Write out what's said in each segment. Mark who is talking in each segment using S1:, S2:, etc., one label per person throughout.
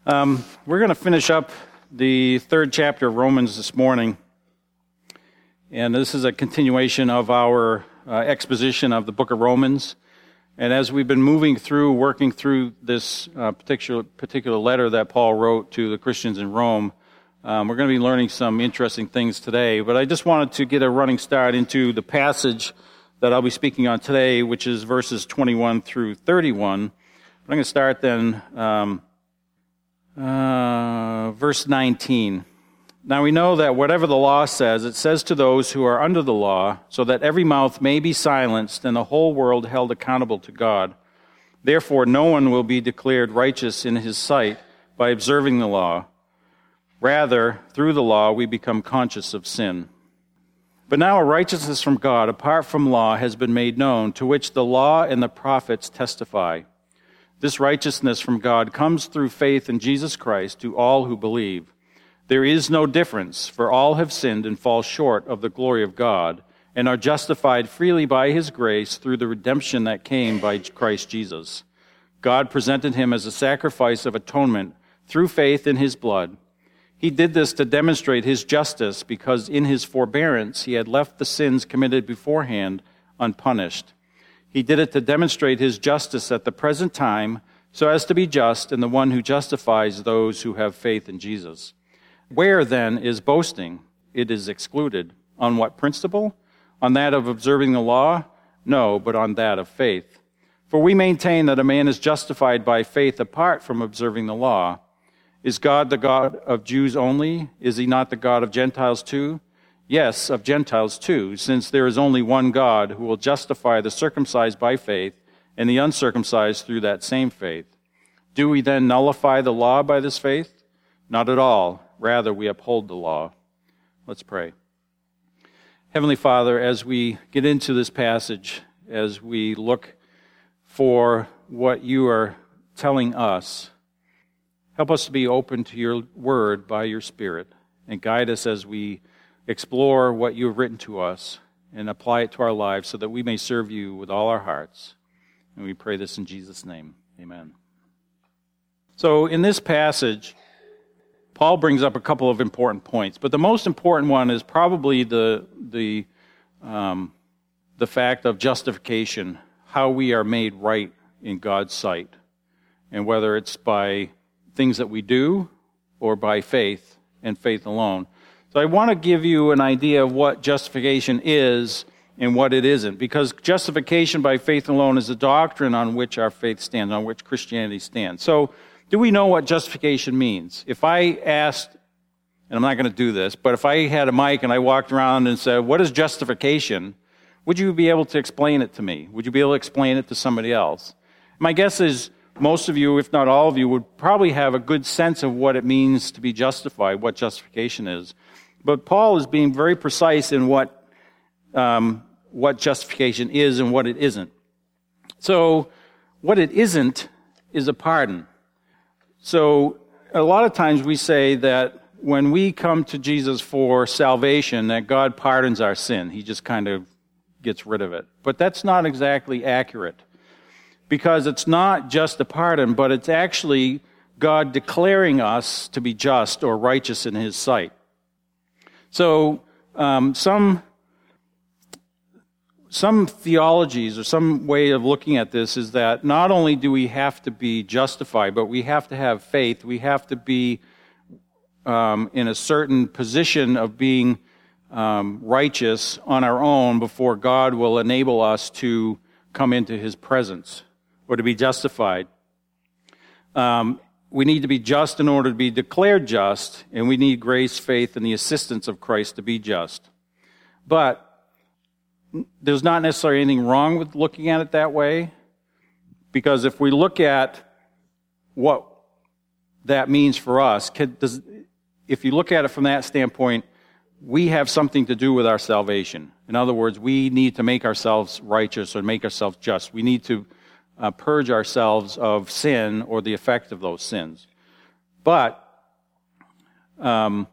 S1: We're going to finish up the third chapter of Romans this morning, and this is a continuation of our exposition of the book of Romans. And as we've been working through this particular letter that Paul wrote to the Christians in Rome, we're going to be learning some interesting things today. But I just wanted to get a running start into the passage that I'll be speaking on today, which is verses 21 through 31. I'm going to start then. Verse 19. Now we know that whatever the law says, it says to those who are under the law, so that every mouth may be silenced and the whole world held accountable to God. Therefore no one will be declared righteous in his sight by observing the law. Rather, through the law we become conscious of sin. But now a righteousness from God, apart from law, has been made known, to which the law and the prophets testify. This righteousness from God comes through faith in Jesus Christ to all who believe. There is no difference, for all have sinned and fall short of the glory of God, and are justified freely by His grace through the redemption that came by Christ Jesus. God presented Him as a sacrifice of atonement through faith in His blood. He did this to demonstrate His justice, because in His forbearance He had left the sins committed beforehand unpunished. He did it to demonstrate His justice at the present time, so as to be just and the one who justifies those who have faith in Jesus. Where, then, is boasting? It is excluded. On what principle? On that of observing the law? No, but on that of faith. For we maintain that a man is justified by faith apart from observing the law. Is God the God of Jews only? Is He not the God of Gentiles too? Yes, of Gentiles too, since there is only one God who will justify the circumcised by faith and the uncircumcised through that same faith. Do we then nullify the law by this faith? Not at all. Rather, we uphold the law. Let's pray. Heavenly Father, as we get into this passage, as we look for what you are telling us, help us to be open to your word by your Spirit, and guide us as we explore what you have written to us and apply it to our lives so that we may serve you with all our hearts. And we pray this in Jesus' name. Amen. So in this passage, Paul brings up a couple of important points, but the most important one is probably the fact of justification, how we are made right in God's sight, and whether it's by things that we do or by faith and faith alone. So I want to give you an idea of what justification is and what it isn't, because justification by faith alone is the doctrine on which our faith stands, on which Christianity stands. So do we know what justification means? If I asked, and I'm not going to do this, but if I had a mic and I walked around and said, what is justification? Would you be able to explain it to me? Would you be able to explain it to somebody else? My guess is most of you, if not all of you, would probably have a good sense of what it means to be justified, what justification is. But Paul is being very precise in what justification is and what it isn't. So what it isn't is a pardon. So a lot of times we say that when we come to Jesus for salvation, that God pardons our sin. He just kind of gets rid of it. But that's not exactly accurate, because it's not just a pardon, but it's actually God declaring us to be just or righteous in His sight. So some theologies or some way of looking at this is that not only do we have to be justified, but we have to have faith. We have to be in a certain position of being righteous on our own before God will enable us to come into His presence or to be justified. We need to be just in order to be declared just, and we need grace, faith, and the assistance of Christ to be just. But there's not necessarily anything wrong with looking at it that way, because if we look at what that means for us, if you look at it from that standpoint, we have something to do with our salvation. In other words, we need to make ourselves righteous or make ourselves just. We need to purge ourselves of sin or the effect of those sins. But the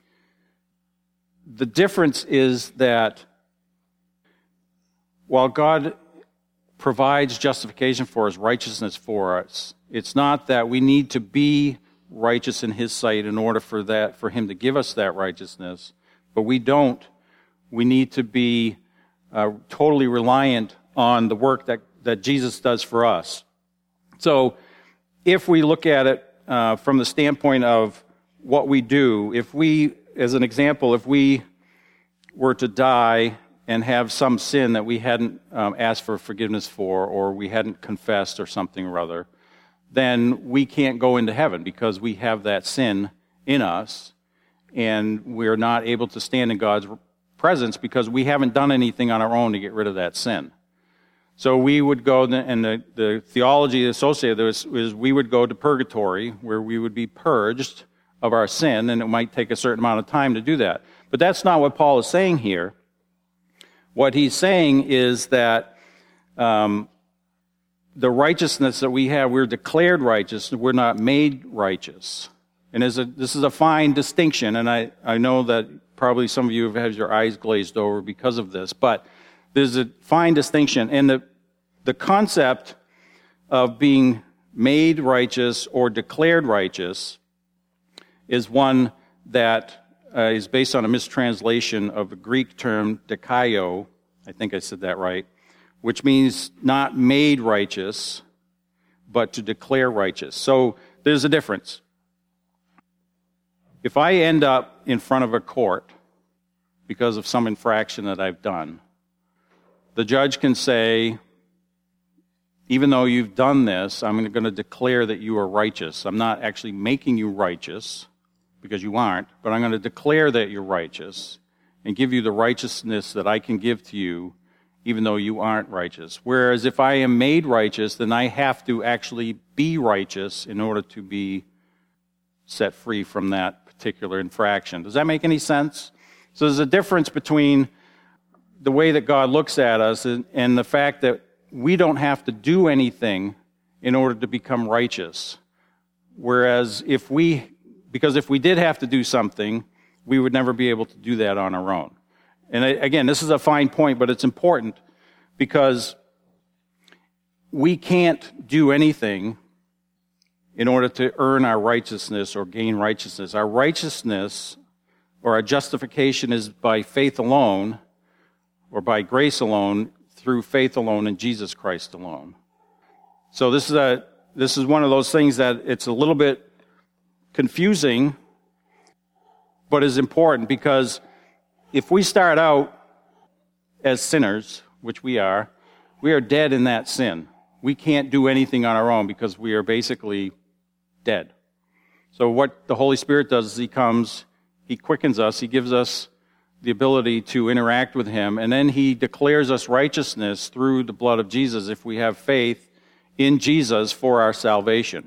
S1: difference is that while God provides justification for us, righteousness for us, it's not that we need to be righteous in his sight in order for him to give us that righteousness. But we don't. We need to be totally reliant on the work that Jesus does for us. So if we look at it from the standpoint of what we do, as an example, if we were to die and have some sin that we hadn't asked for forgiveness for, or we hadn't confessed or something or other, then we can't go into heaven because we have that sin in us, and we're not able to stand in God's presence because we haven't done anything on our own to get rid of that sin. So we would go, and the theology associated with this is we would go to purgatory, where we would be purged of our sin, and it might take a certain amount of time to do that. But that's not what Paul is saying here. What he's saying is that the righteousness that we have, we're declared righteous, we're not made righteous. And this is a fine distinction, and I know that probably some of you have had your eyes glazed over because of this, but there's a fine distinction. And the concept of being made righteous or declared righteous is one that is based on a mistranslation of the Greek term dikaio, I think I said that right, which means not made righteous, but to declare righteous. So there's a difference. If I end up in front of a court because of some infraction that I've done, the judge can say, even though you've done this, I'm going to declare that you are righteous. I'm not actually making you righteous, because you aren't, but I'm going to declare that you're righteous and give you the righteousness that I can give to you, even though you aren't righteous. Whereas if I am made righteous, then I have to actually be righteous in order to be set free from that particular infraction. Does that make any sense? So there's a difference between the way that God looks at us and the fact that we don't have to do anything in order to become righteous. Whereas because if we did have to do something, we would never be able to do that on our own. And again, this is a fine point, but it's important because we can't do anything in order to earn our righteousness or gain righteousness. Our righteousness or our justification is by faith alone or by grace alone, through faith alone in Jesus Christ alone. So this is one of those things that it's a little bit confusing, but is important, because if we start out as sinners, which we are dead in that sin. We can't do anything on our own because we are basically dead. So what the Holy Spirit does is He comes, He quickens us, He gives us the ability to interact with Him, and then He declares us righteousness through the blood of Jesus if we have faith in Jesus for our salvation.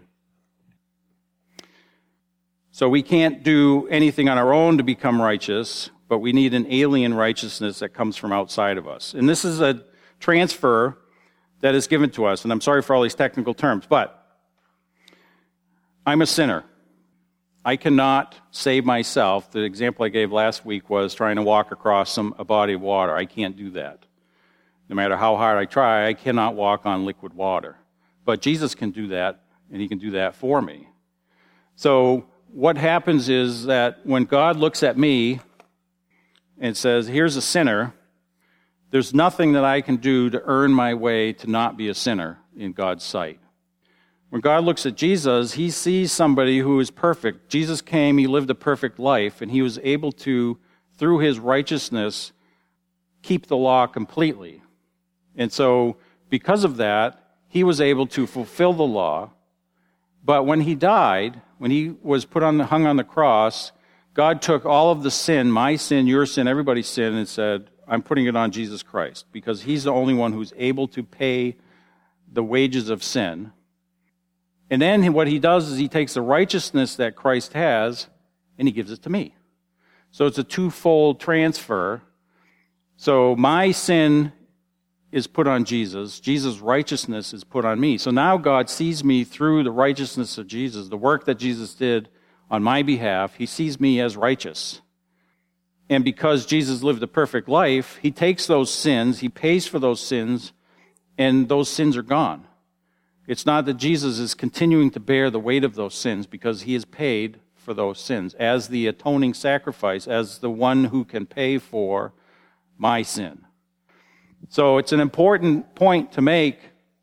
S1: So we can't do anything on our own to become righteous, but we need an alien righteousness that comes from outside of us. And this is a transfer that is given to us, and I'm sorry for all these technical terms, but I'm a sinner. I cannot save myself. The example I gave last week was trying to walk across a body of water. I can't do that. No matter how hard I try, I cannot walk on liquid water. But Jesus can do that, and He can do that for me. So what happens is that when God looks at me and says, here's a sinner, there's nothing that I can do to earn my way to not be a sinner in God's sight. When God looks at Jesus, He sees somebody who is perfect. Jesus came, He lived a perfect life, and He was able to, through His righteousness, keep the law completely. And so, because of that, He was able to fulfill the law. But when He died, when He was hung on the cross, God took all of the sin, my sin, your sin, everybody's sin, and said, I'm putting it on Jesus Christ, because He's the only one who's able to pay the wages of sin. And then what He does is He takes the righteousness that Christ has, and He gives it to me. So it's a twofold transfer. So my sin is put on Jesus. Jesus' righteousness is put on me. So now God sees me through the righteousness of Jesus, the work that Jesus did on my behalf. He sees me as righteous. And because Jesus lived a perfect life, He takes those sins, He pays for those sins, and those sins are gone. It's not that Jesus is continuing to bear the weight of those sins because he has paid for those sins as the atoning sacrifice, as the one who can pay for my sin. So it's an important point to make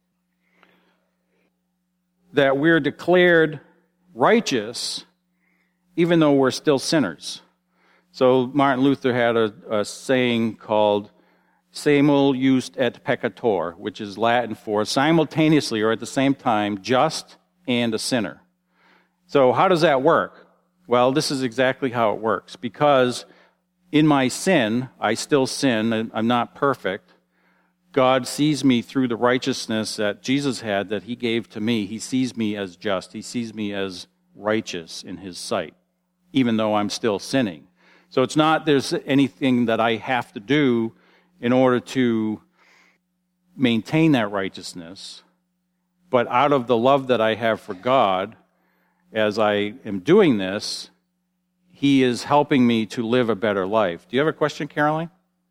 S1: that we're declared righteous even though we're still sinners. So Martin Luther had a saying called simul just et peccator, which is Latin for simultaneously or at the same time just and a sinner. So how does that work? Well, this is exactly how it works. Because in my sin, I still sin, and I'm not perfect. God sees me through the righteousness that Jesus had, that he gave to me. He sees me as just. He sees me as righteous in his sight, even though I'm still sinning. So it's not there's anything that I have to do in order to maintain that righteousness, but out of the love that I have for God, as I am doing this, he is helping me to live a better life. Do you have a question, Caroline?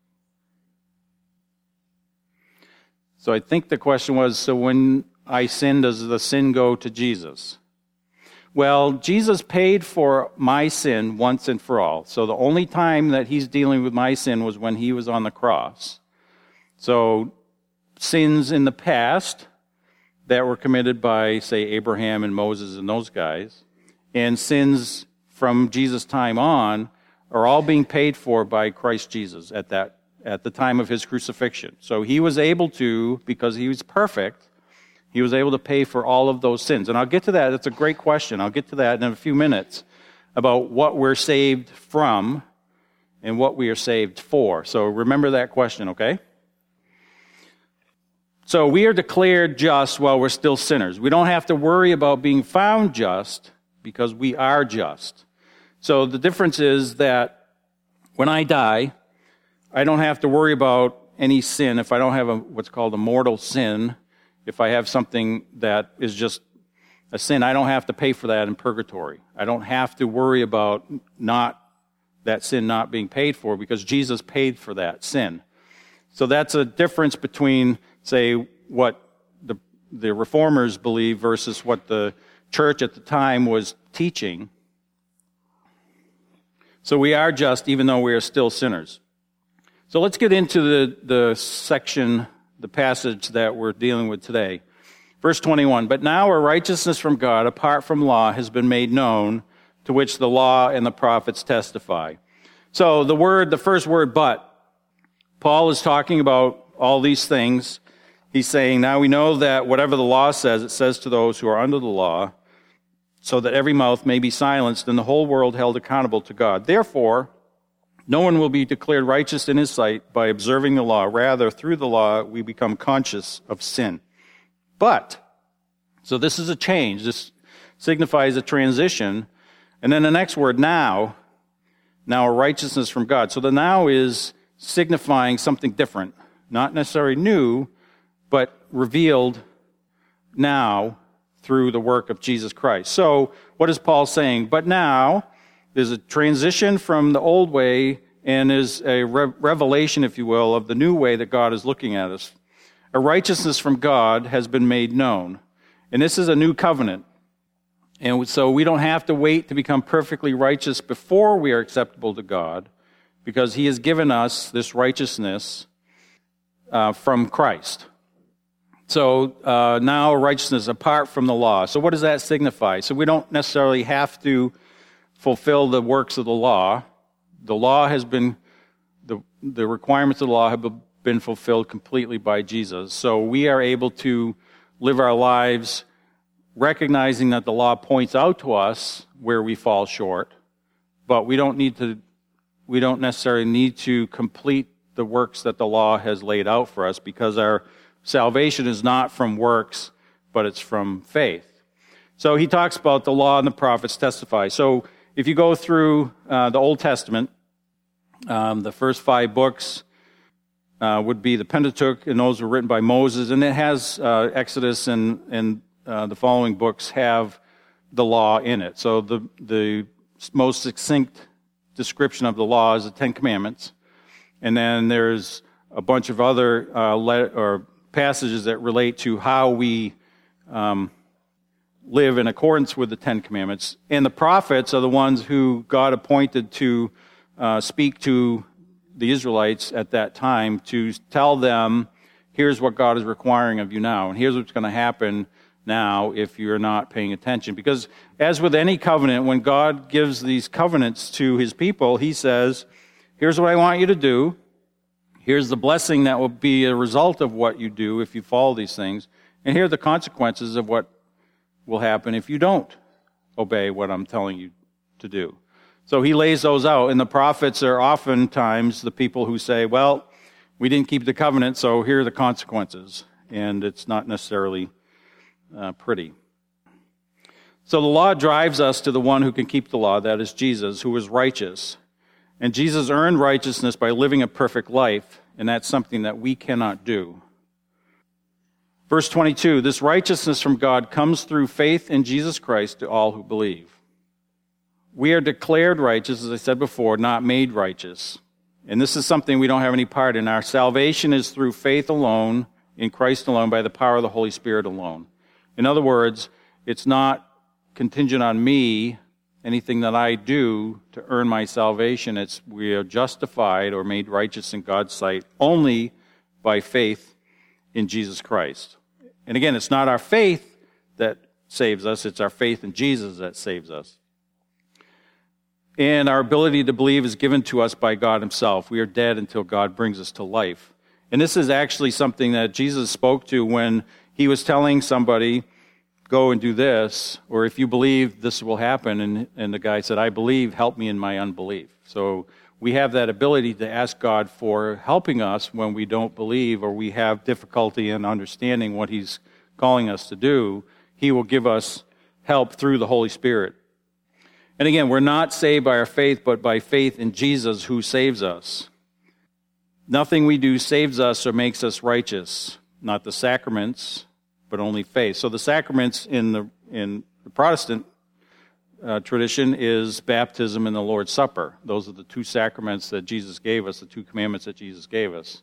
S1: So I think the question was, so when I sin, does the sin go to Jesus? Well, Jesus paid for my sin once and for all. So the only time that he's dealing with my sin was when he was on the cross. So sins in the past that were committed by, say, Abraham and Moses and those guys, and sins from Jesus' time on are all being paid for by Christ Jesus at the time of his crucifixion. So he was able to, because he was perfect, he was able to pay for all of those sins. And I'll get to that. That's a great question. I'll get to that in a few minutes about what we're saved from and what we are saved for. So remember that question, okay? So we are declared just while we're still sinners. We don't have to worry about being found just because we are just. So the difference is that when I die, I don't have to worry about any sin if I don't have what's called a mortal sin. If I have something that is just a sin, I don't have to pay for that in purgatory. I don't have to worry about that sin not being paid for because Jesus paid for that sin. So that's a difference between, say, what the reformers believe versus what the church at the time was teaching. So we are just even though we are still sinners. So let's get into the section, the passage that we're dealing with today. Verse 21, but now a righteousness from God apart from law has been made known, to which the law and the prophets testify. So the first word, but, Paul is talking about all these things. He's saying, now we know that whatever the law says, it says to those who are under the law, so that every mouth may be silenced and the whole world held accountable to God. Therefore, no one will be declared righteous in his sight by observing the law. Rather, through the law, we become conscious of sin. But, so this is a change. This signifies a transition. And then the next word, now a righteousness from God. So the now is signifying something different. Not necessarily new, but revealed now through the work of Jesus Christ. So what is Paul saying? But now, there's a transition from the old way and is a revelation, if you will, of the new way that God is looking at us. A righteousness from God has been made known. And this is a new covenant. And so we don't have to wait to become perfectly righteous before we are acceptable to God, because he has given us this righteousness from Christ. So now righteousness apart from the law. So what does that signify? So we don't necessarily have to fulfill the works of the law. The law has been, the requirements of the law have been fulfilled completely by Jesus. So we are able to live our lives recognizing that the law points out to us where we fall short, but we don't necessarily need to complete the works that the law has laid out for us, because our salvation is not from works, but it's from faith. So he talks about the law and the prophets testify. So if you go through the Old Testament, the first 5 books would be the Pentateuch, and those were written by Moses, and it has Exodus and the following books have the law in it. So the most succinct description of the law is the 10 Commandments, and then there's a bunch of other passages that relate to how we live in accordance with the Ten Commandments. And the prophets are the ones who God appointed to speak to the Israelites at that time to tell them, here's what God is requiring of you now, and here's what's going to happen now if you're not paying attention. Because as with any covenant, when God gives these covenants to his people, he says, here's what I want you to do. Here's the blessing that will be a result of what you do if you follow these things. And here are the consequences of what will happen if you don't obey what I'm telling you to do. So he lays those out, and the prophets are oftentimes the people who say, well, we didn't keep the covenant, so here are the consequences. And it's not necessarily pretty. So the law drives us to the one who can keep the law, that is Jesus, who is righteous. And Jesus earned righteousness by living a perfect life, and that's something that we cannot do. Verse 22, this righteousness from God comes through faith in Jesus Christ to all who believe. We are declared righteous, as I said before, not made righteous. And this is something we don't have any part in. Our salvation is through faith alone, in Christ alone, by the power of the Holy Spirit alone. In other words, it's not contingent on me, anything that I do to earn my salvation. It's we are justified or made righteous in God's sight only by faith in Jesus Christ. And again, it's not our faith that saves us, it's our faith in Jesus that saves us. And our ability to believe is given to us by God himself. We are dead until God brings us to life. And this is actually something that Jesus spoke to when he was telling somebody, go and do this, or if you believe, this will happen. And the guy said, I believe, help me in my unbelief. So we have that ability to ask God for helping us when we don't believe or we have difficulty in understanding what he's calling us to do. He will give us help through the Holy Spirit. And again, we're not saved by our faith, but by faith in Jesus who saves us. Nothing we do saves us or makes us righteous, not the sacraments, but only faith. So the sacraments in the Protestant tradition is baptism and the Lord's Supper. Those are the two sacraments that Jesus gave us, the two commandments that Jesus gave us.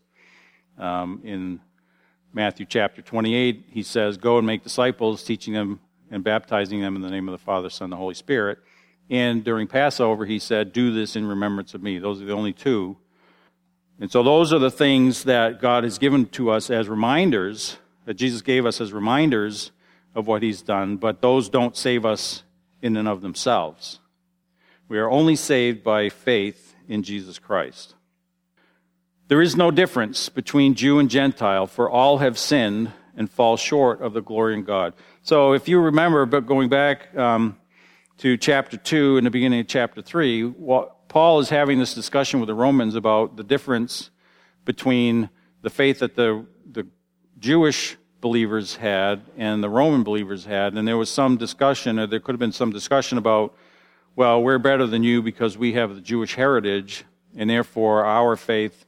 S1: In Matthew chapter 28, he says, go and make disciples, teaching them and baptizing them in the name of the Father, Son, and the Holy Spirit. And during Passover, he said, do this in remembrance of me. Those are the only two. And so those are the things that God has given to us as reminders, that Jesus gave us as reminders of what he's done, but those don't save us in and of themselves. We are only saved by faith in Jesus Christ. There is no difference between Jew and Gentile, for all have sinned and fall short of the glory of God. So if you remember, but going back to chapter 2 and the beginning of chapter 3, Paul is having this discussion with the Romans about the difference between the faith that the Jewish believers had and the Roman believers had, and there was some discussion, or there could have been some discussion about, well, we're better than you because we have the Jewish heritage, and therefore our faith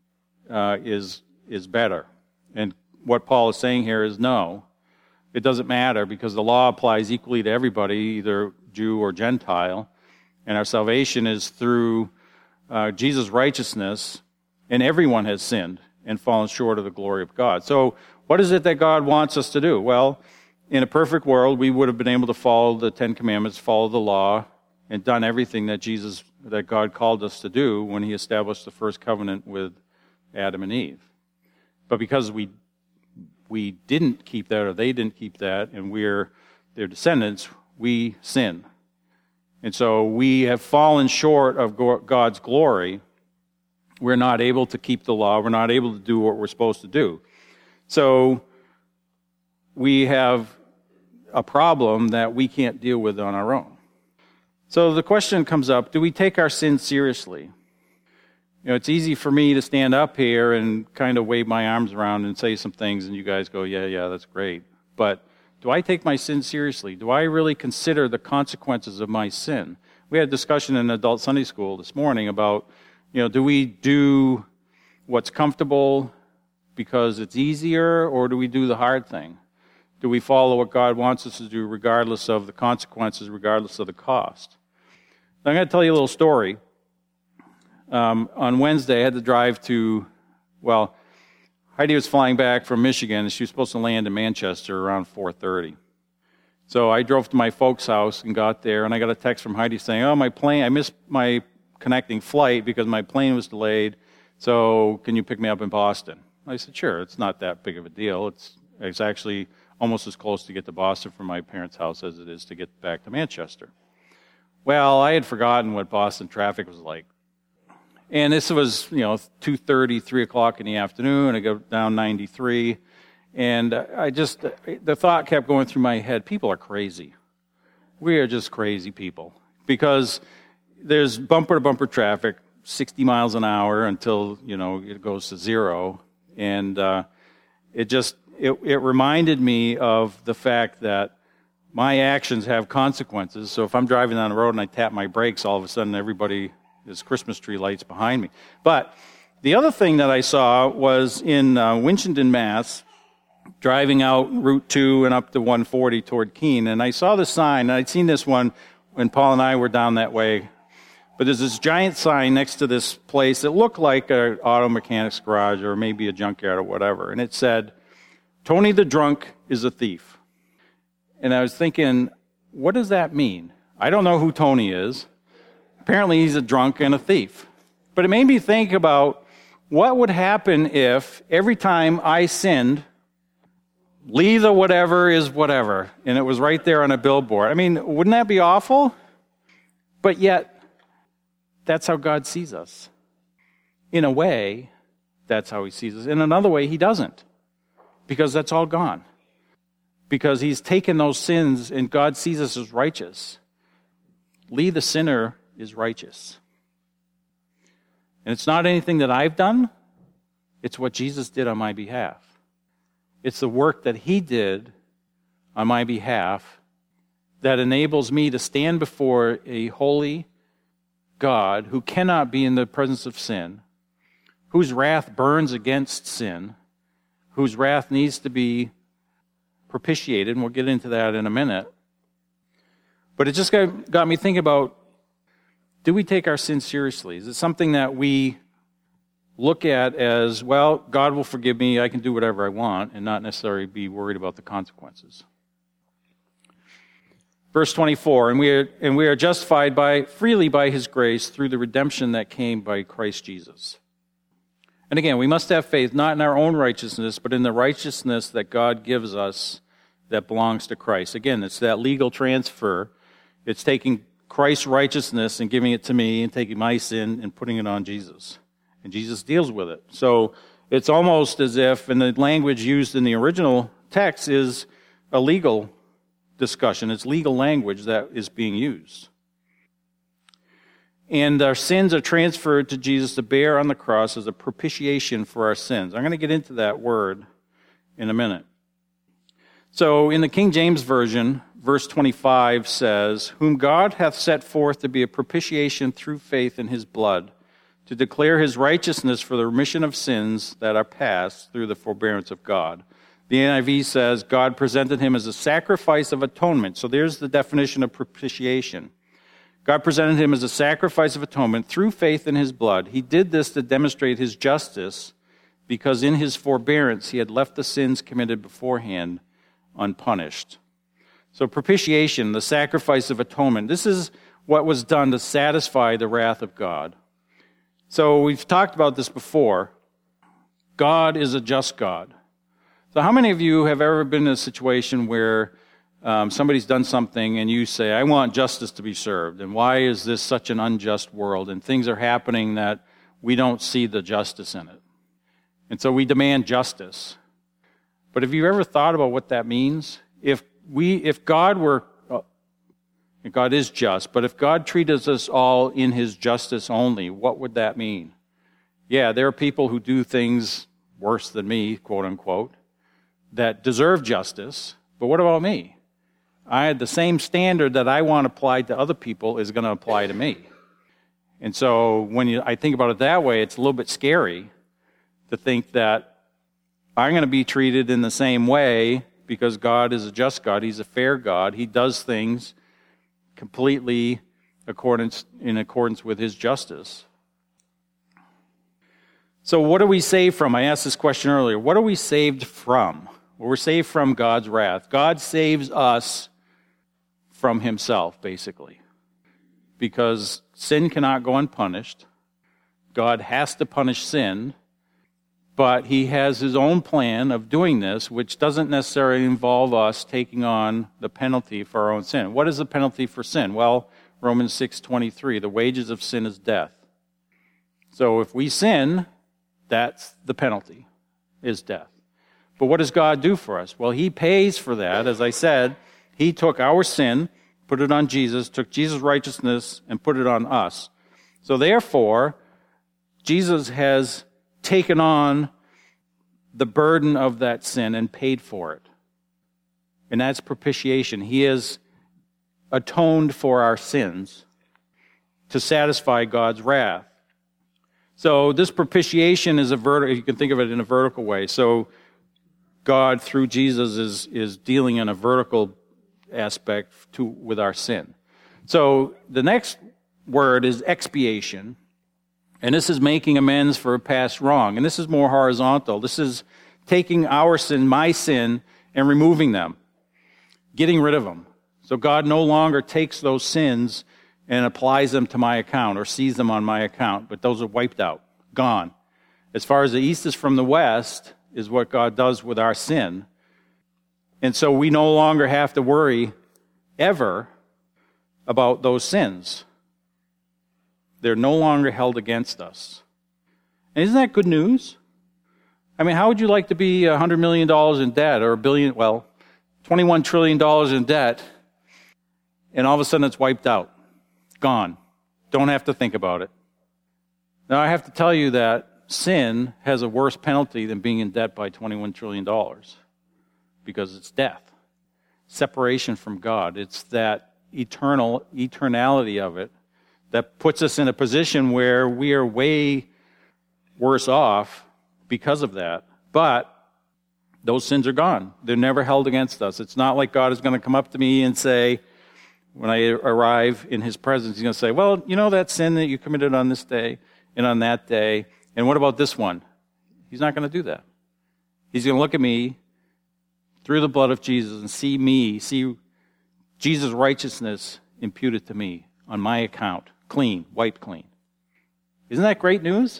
S1: is better. And what Paul is saying here is no, it doesn't matter because the law applies equally to everybody, either Jew or Gentile, and our salvation is through Jesus' righteousness, and everyone has sinned and fallen short of the glory of God. So what is it that God wants us to do? Well, in a perfect world, we would have been able to follow the Ten Commandments, follow the law, and done everything that God called us to do when he established the first covenant with Adam and Eve. But because we didn't keep that, or they didn't keep that, and we're their descendants, we sin. And so we have fallen short of God's glory. We're not able to keep the law. We're not able to do what we're supposed to do. So we have a problem that we can't deal with on our own. So the question comes up, do we take our sin seriously? You know, it's easy for me to stand up here and kind of wave my arms around and say some things, and you guys go, yeah, that's great. But do I take my sin seriously? Do I really consider the consequences of my sin? We had a discussion in adult Sunday school this morning about, do we do what's comfortable because it's easier, or do we do the hard thing? Do we follow what God wants us to do regardless of the consequences, regardless of the cost? Now, I'm going to tell you a little story. On Wednesday, I had to drive to, Heidi was flying back from Michigan, and she was supposed to land in Manchester around 4:30. So I drove to my folks' house and got there, and I got a text from Heidi saying, "Oh, I missed my connecting flight because my plane was delayed, so can you pick me up in Boston?" I said, "Sure, it's not that big of a deal. It's actually almost as close to get to Boston from my parents' house as it is to get back to Manchester." Well, I had forgotten what Boston traffic was like. And this was, 2:30, 3 o'clock in the afternoon. I go down 93. And the thought kept going through my head, people are crazy. We are just crazy people. Because there's bumper-to-bumper traffic, 60 miles an hour until, it goes to zero. And it reminded me of the fact that my actions have consequences. So if I'm driving down the road and I tap my brakes, all of a sudden there's Christmas tree lights behind me. But the other thing that I saw was in Winchendon, Mass., driving out Route 2 and up to 140 toward Keene, and I saw the sign, and I'd seen this one when Paul and I were down that way. But there's this giant sign next to this place that looked like an auto mechanic's garage or maybe a junkyard or whatever, and it said, "Tony the drunk is a thief." And I was thinking, what does that mean? I don't know who Tony is. Apparently he's a drunk and a thief. But it made me think about what would happen if every time I sinned, "Lee the whatever is whatever," and it was right there on a billboard. I mean, wouldn't that be awful? But yet, that's how God sees us. In a way, that's how he sees us. In another way, he doesn't. Because that's all gone. Because he's taken those sins and God sees us as righteous. Lee the sinner is righteous. And it's not anything that I've done. It's what Jesus did on my behalf. It's the work that he did on my behalf that enables me to stand before a holy God who cannot be in the presence of sin, whose wrath burns against sin, whose wrath needs to be propitiated, and we'll get into that in a minute. But it just got me thinking about, do we take our sin seriously? Is it something that we look at as, well, God will forgive me, I can do whatever I want, and not necessarily be worried about the consequences? Verse 24, and we are justified freely by his grace through the redemption that came by Christ Jesus. And again, we must have faith not in our own righteousness, but in the righteousness that God gives us that belongs to Christ. Again, it's that legal transfer. It's taking Christ's righteousness and giving it to me and taking my sin and putting it on Jesus. And Jesus deals with it. So it's almost as if, and the language used in the original text is a legal discussion. It's legal language that is being used. And our sins are transferred to Jesus to bear on the cross as a propitiation for our sins. I'm going to get into that word in a minute. So in the King James Version, verse 25 says, "Whom God hath set forth to be a propitiation through faith in his blood, to declare his righteousness for the remission of sins that are past through the forbearance of God." The NIV says, God presented him as a sacrifice of atonement. So there's the definition of propitiation. God presented him as a sacrifice of atonement through faith in his blood. He did this to demonstrate his justice, because in his forbearance he had left the sins committed beforehand unpunished. So propitiation, the sacrifice of atonement, this is what was done to satisfy the wrath of God. So we've talked about this before. God is a just God. So how many of you have ever been in a situation where somebody's done something and you say, "I want justice to be served, and why is this such an unjust world?" And things are happening that we don't see the justice in it. And so we demand justice. But have you ever thought about what that means? If God were, God is just, but if God treated us all in his justice only, what would that mean? Yeah, there are people who do things worse than me, quote unquote, that deserve justice, but what about me? I had the same standard that I want applied to other people is going to apply to me. And so when I think about it that way, it's a little bit scary to think that I'm going to be treated in the same way because God is a just God. He's a fair God. He does things completely in accordance with his justice. So what are we saved from? I asked this question earlier. What are we saved from? Well, we're saved from God's wrath. God saves us from himself, basically. Because sin cannot go unpunished. God has to punish sin. But he has his own plan of doing this, which doesn't necessarily involve us taking on the penalty for our own sin. What is the penalty for sin? Well, Romans 6:23, the wages of sin is death. So if we sin, that's the penalty, is death. But what does God do for us? Well, he pays for that. As I said, he took our sin, put it on Jesus, took Jesus' righteousness, and put it on us. So therefore, Jesus has taken on the burden of that sin and paid for it. And that's propitiation. He has atoned for our sins to satisfy God's wrath. So this propitiation is you can think of it in a vertical way. So God, through Jesus, is dealing in a vertical aspect with our sin. So the next word is expiation. And this is making amends for a past wrong. And this is more horizontal. This is taking our sin, my sin, and removing them, getting rid of them. So God no longer takes those sins and applies them to my account or sees them on my account, but those are wiped out, gone. As far as the east is from the west is what God does with our sin. And so we no longer have to worry ever about those sins. They're no longer held against us. And isn't that good news? I mean, how would you like to be $100 million in debt or $21 trillion in debt, and all of a sudden it's wiped out, gone, don't have to think about it? Now, I have to tell you that sin has a worse penalty than being in debt by $21 trillion because it's death, separation from God. It's that eternality of it that puts us in a position where we are way worse off because of that. But those sins are gone. They're never held against us. It's not like God is going to come up to me and say, when I arrive in his presence, he's going to say, well, you know that sin that you committed on this day and on that day, and what about this one? He's not going to do that. He's going to look at me through the blood of Jesus and see Jesus' righteousness imputed to me on my account. Clean, wiped clean. Isn't that great news?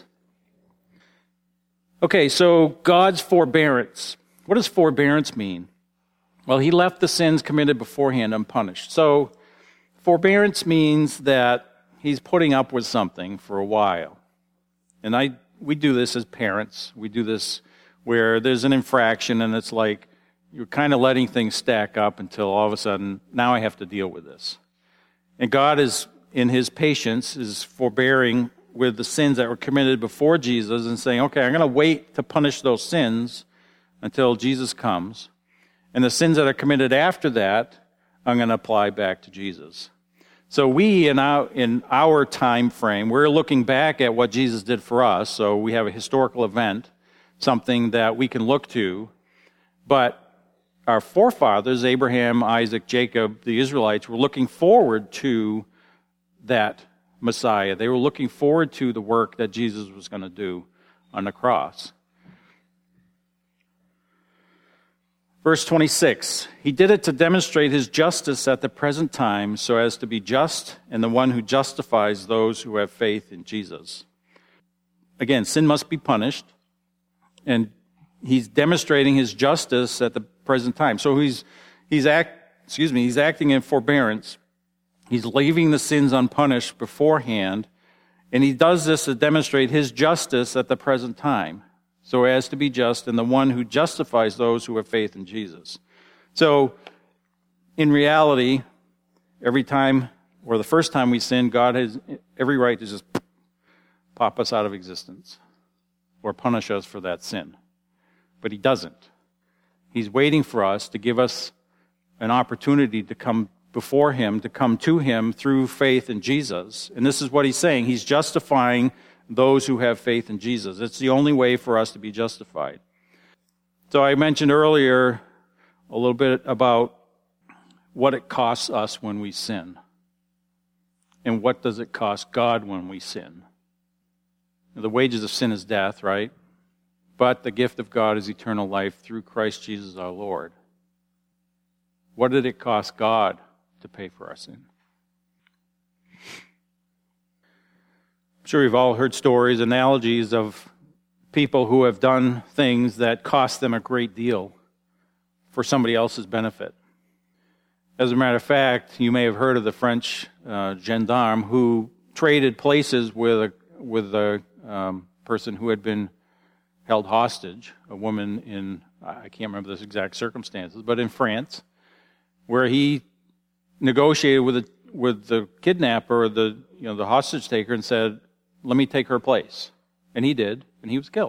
S1: Okay, so God's forbearance. What does forbearance mean? Well, he left the sins committed beforehand unpunished. So forbearance means that he's putting up with something for a while. And we do this as parents. We do this where there's an infraction and it's like you're kind of letting things stack up until all of a sudden, now I have to deal with this. And God is, in his patience, is forbearing with the sins that were committed before Jesus and saying, okay, I'm going to wait to punish those sins until Jesus comes. And the sins that are committed after that, I'm going to apply back to Jesus. So we, in our time frame, we're looking back at what Jesus did for us. So we have a historical event, something that we can look to. But our forefathers, Abraham, Isaac, Jacob, the Israelites, were looking forward to that Messiah. They were looking forward to the work that Jesus was going to do on the cross. Verse 26, he did it to demonstrate his justice at the present time so as to be just and the one who justifies those who have faith in Jesus. Again, sin must be punished, and he's demonstrating his justice at the present time. So he's acting in forbearance. He's leaving the sins unpunished beforehand, and he does this to demonstrate his justice at the present time, so as to be just and the one who justifies those who have faith in Jesus. So, in reality, every time, or the first time we sin, God has every right to just pop us out of existence or punish us for that sin. But he doesn't. He's waiting for us to give us an opportunity to come before him, to come to him through faith in Jesus. And this is what he's saying. He's justifying those who have faith in Jesus. It's the only way for us to be justified. So I mentioned earlier a little bit about what it costs us when we sin. And what does it cost God when we sin? The wages of sin is death, right? But the gift of God is eternal life through Christ Jesus our Lord. What did it cost God to pay for our sin? I'm sure you've all heard stories, analogies of people who have done things that cost them a great deal for somebody else's benefit. As a matter of fact, you may have heard of the French gendarme who traded places with a person who had been held hostage, a woman in, I can't remember the exact circumstances, but in France, where he negotiated with the kidnapper or the hostage taker and said, "Let me take her place." And he did, and he was killed.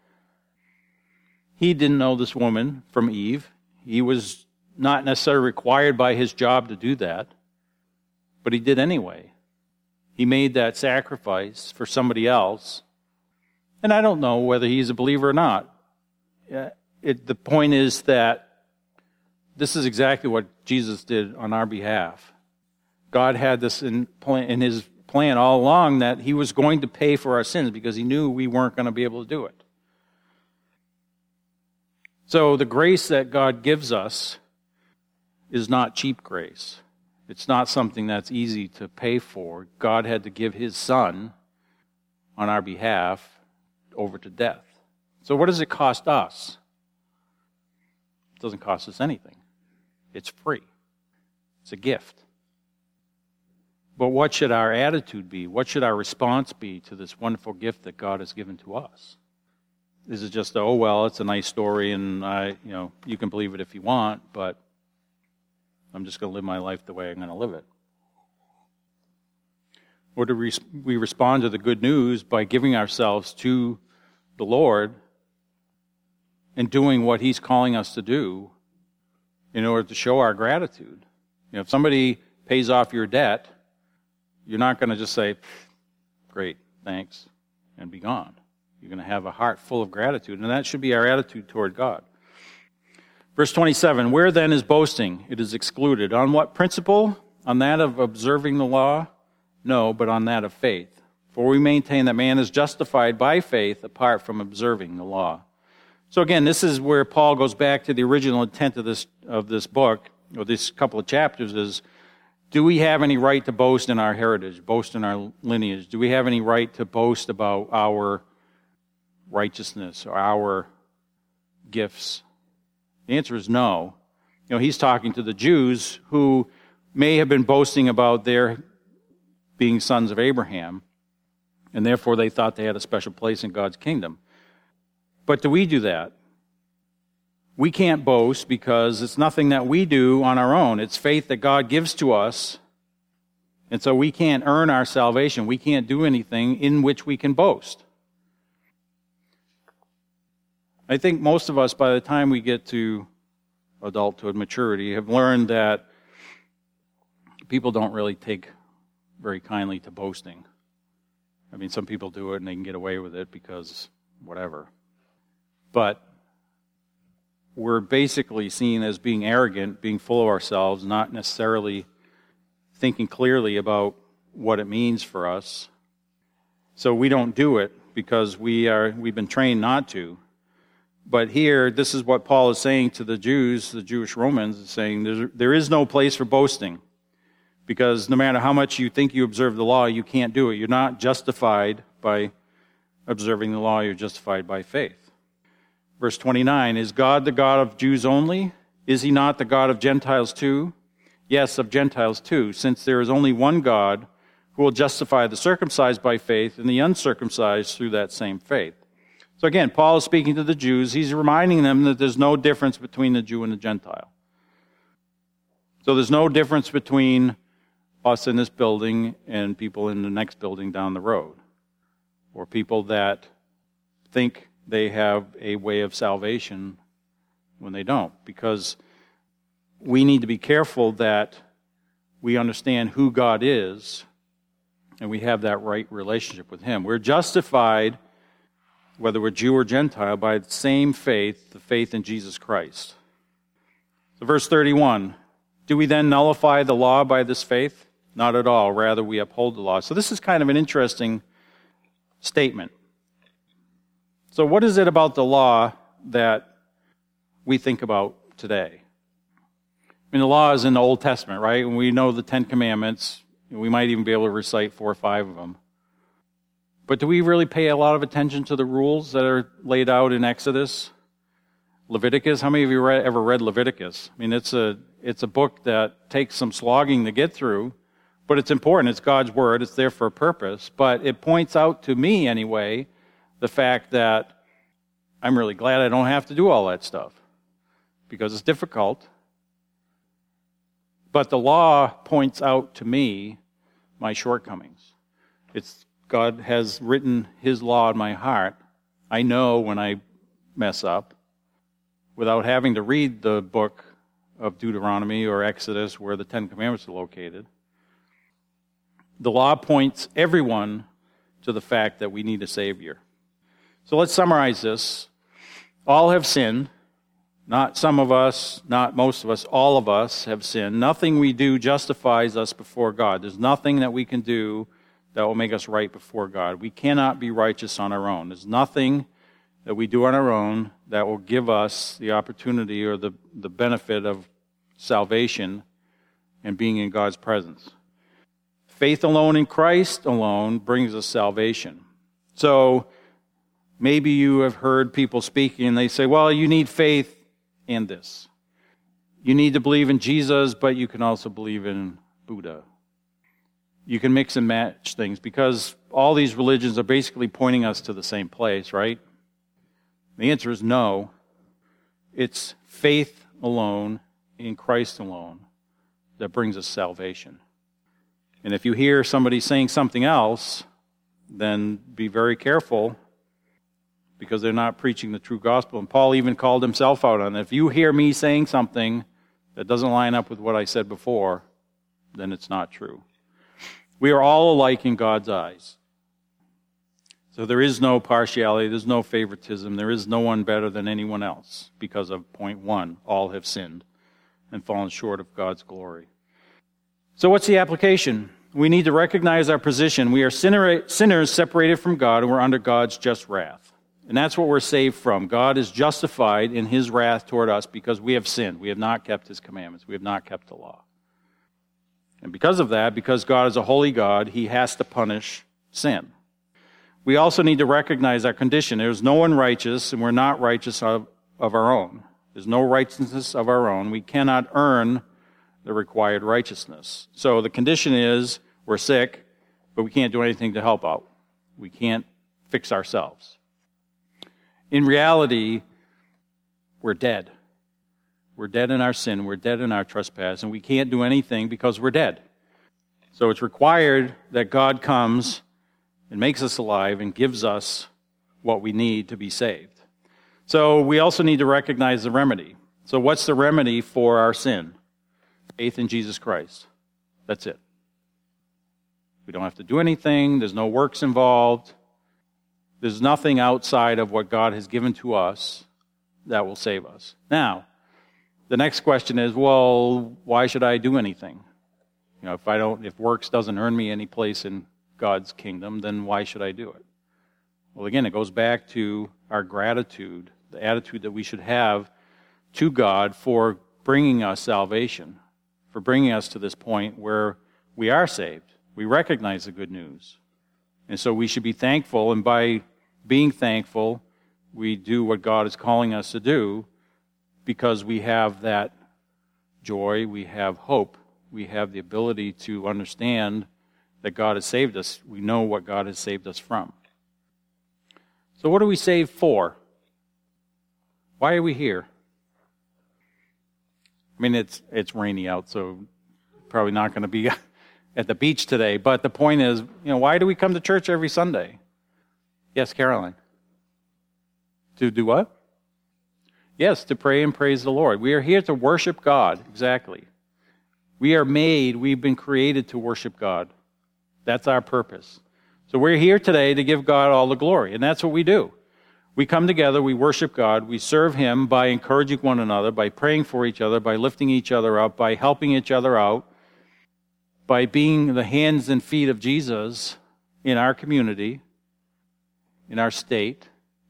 S1: He didn't know this woman from Eve. He was not necessarily required by his job to do that, but he did anyway. He made that sacrifice for somebody else. And I don't know whether he's a believer or not. The point is that this is exactly what Jesus did on our behalf. God had this in his plan all along, that he was going to pay for our sins because he knew we weren't going to be able to do it. So the grace that God gives us is not cheap grace. It's not something that's easy to pay for. God had to give his Son on our behalf over to death. So what does it cost us? It doesn't cost us anything. It's free. It's a gift. But what should our attitude be? What should our response be to this wonderful gift that God has given to us? Is it just, oh, well, it's a nice story and you can believe it if you want, but I'm just going to live my life the way I'm going to live it? Or do we respond to the good news by giving ourselves to the Lord and doing what he's calling us to do in order to show our gratitude? If somebody pays off your debt, you're not going to just say, "Great, thanks," and be gone. You're going to have a heart full of gratitude, and that should be our attitude toward God. Verse 27, "Where then is boasting? It is excluded. On what principle? On that of observing the law? No, but on that of faith. For we maintain that man is justified by faith apart from observing the law." So again, this is where Paul goes back to the original intent of this book, or this couple of chapters, is, do we have any right to boast in our heritage, boast in our lineage? Do we have any right to boast about our righteousness or our gifts? The answer is no. He's talking to the Jews who may have been boasting about their being sons of Abraham, and therefore they thought they had a special place in God's kingdom. But do we do that? We can't boast because it's nothing that we do on our own. It's faith that God gives to us. And so we can't earn our salvation. We can't do anything in which we can boast. I think most of us, by the time we get to adulthood, maturity, have learned that people don't really take very kindly to boasting. I mean, some people do it and they can get away with it because whatever. But we're basically seen as being arrogant, being full of ourselves, not necessarily thinking clearly about what it means for us. So we don't do it because we've been trained not to. But here, this is what Paul is saying to the Jews, the Jewish Romans, saying there is no place for boasting. Because no matter how much you think you observe the law, you can't do it. You're not justified by observing the law, you're justified by faith. Verse 29, "Is God the God of Jews only? Is he not the God of Gentiles too? Yes, of Gentiles too, since there is only one God who will justify the circumcised by faith and the uncircumcised through that same faith." So again, Paul is speaking to the Jews. He's reminding them that there's no difference between the Jew and the Gentile. So there's no difference between us in this building and people in the next building down the road, or people that think they have a way of salvation when they don't, because we need to be careful that we understand who God is and we have that right relationship with him. We're justified, whether we're Jew or Gentile, by the same faith, the faith in Jesus Christ. So verse 31, "Do we then nullify the law by this faith? Not at all. Rather, we uphold the law." So this is kind of an interesting statement. So what is it about the law that we think about today? I mean, the law is in the Old Testament, right? And we know the Ten Commandments. We might even be able to recite 4 or 5 of them. But do we really pay a lot of attention to the rules that are laid out in Exodus? Leviticus? How many of you ever read Leviticus? I mean, it's a book that takes some slogging to get through, but it's important. It's God's Word. It's there for a purpose. But it points out to me, anyway, the fact that I'm really glad I don't have to do all that stuff because it's difficult. But the law points out to me my shortcomings. God has written His law in my heart. I know when I mess up without having to read the book of Deuteronomy or Exodus where the Ten Commandments are located. The law points everyone to the fact that we need a Savior. So let's summarize this. All have sinned. Not some of us, not most of us, all of us have sinned. Nothing we do justifies us before God. There's nothing that we can do that will make us right before God. We cannot be righteous on our own. There's nothing that we do on our own that will give us the opportunity or the benefit of salvation and being in God's presence. Faith alone in Christ alone brings us salvation. So maybe you have heard people speaking and they say, well, you need faith and this. You need to believe in Jesus, but you can also believe in Buddha. You can mix and match things because all these religions are basically pointing us to the same place, right? The answer is no. It's faith alone in Christ alone that brings us salvation. And if you hear somebody saying something else, then be very careful because they're not preaching the true gospel. And Paul even called himself out on it. If you hear me saying something that doesn't line up with what I said before, then it's not true. We are all alike in God's eyes. So there is no partiality, there's no favoritism, there is no one better than anyone else because of point 1, all have sinned and fallen short of God's glory. So what's the application? We need to recognize our position. We are sinners separated from God, and we're under God's just wrath. And that's what we're saved from. God is justified in His wrath toward us because we have sinned. We have not kept His commandments. We have not kept the law. And because of that, because God is a holy God, He has to punish sin. We also need to recognize our condition. There's no one righteous, and we're not righteous of our own. There's no righteousness of our own. We cannot earn the required righteousness. So the condition is we're sick, but we can't do anything to help out. We can't fix ourselves. In reality, we're dead. We're dead in our sin. We're dead in our trespass, and we can't do anything because we're dead. So it's required that God comes and makes us alive and gives us what we need to be saved. So we also need to recognize the remedy. So what's the remedy for our sin? Faith in Jesus Christ. That's it. We don't have to do anything. There's no works involved. There's nothing outside of what God has given to us that will save us. Now, the next question is, well, why should I do anything? You know, if works doesn't earn me any place in God's kingdom, then why should I do it? Well, again, it goes back to our gratitude, the attitude that we should have to God for bringing us salvation, for bringing us to this point where we are saved. We recognize the good news. And so we should be thankful, and by being thankful, we do what God is calling us to do because we have that joy, we have hope, we have the ability to understand that God has saved us. We know what God has saved us from. So what are we saved for? Why are we here? I mean, it's rainy out, so probably not going to be at the beach today. But the point is, why do we come to church every Sunday? Yes, Caroline. To do what? Yes, to pray and praise the Lord. We are here to worship God, exactly. We've been created to worship God. That's our purpose. So we're here today to give God all the glory, and that's what we do. We come together, we worship God, we serve Him by encouraging one another, by praying for each other, by lifting each other up, by helping each other out, by being the hands and feet of Jesus in our community, in our state,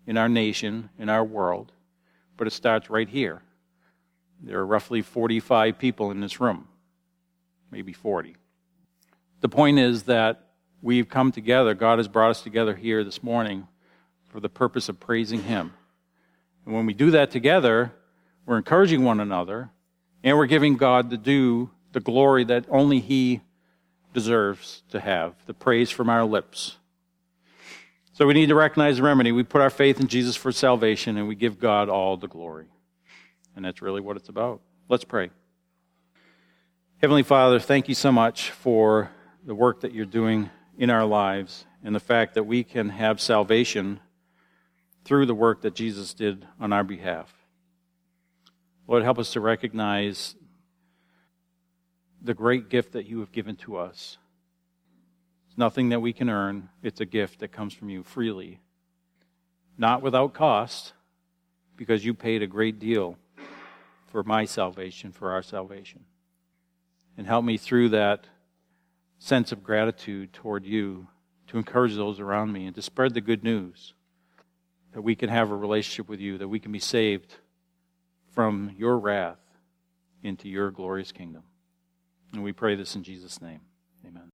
S1: in our nation, in our world, but it starts right here. There are roughly 45 people in this room, maybe 40. The point is that we've come together, God has brought us together here this morning for the purpose of praising Him. And when we do that together, we're encouraging one another, and we're giving God the glory that only He deserves to have, the praise from our lips. So we need to recognize the remedy. We put our faith in Jesus for salvation, and we give God all the glory. And that's really what it's about. Let's pray. Heavenly Father, thank you so much for the work that you're doing in our lives and the fact that we can have salvation through the work that Jesus did on our behalf. Lord, help us to recognize the great gift that you have given to us. It's nothing that we can earn. It's a gift that comes from you freely. Not without cost, because you paid a great deal for my salvation, for our salvation. And help me through that sense of gratitude toward you to encourage those around me and to spread the good news that we can have a relationship with you, that we can be saved from your wrath into your glorious kingdom. And we pray this in Jesus' name. Amen.